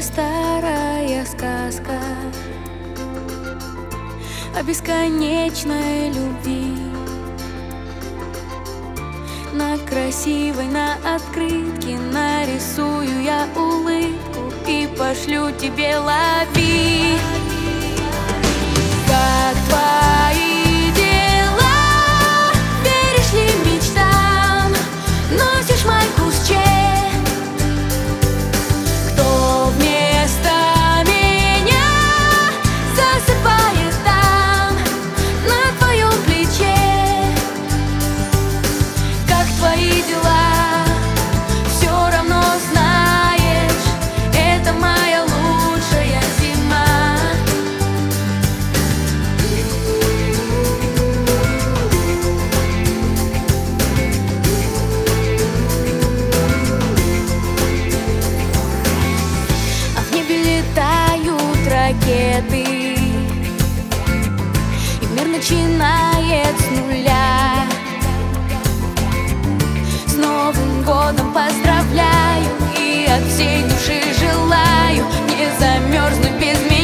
старая сказка о бесконечной любви. На красивой, на открытке нарисую я улыбку и пошлю тебе, лови. Как твои дела? Веришь ли мечтам? Носишь майку с Че? Кто вместо меня засыпает там, на твоем плече? Как твои дела? Все равно знаешь, это моя лучшая зима. А в небе летают ракеты, и мир начинает с нуля. С Новым годом поздравляю и от всей души желаю не замерзнуть без меня.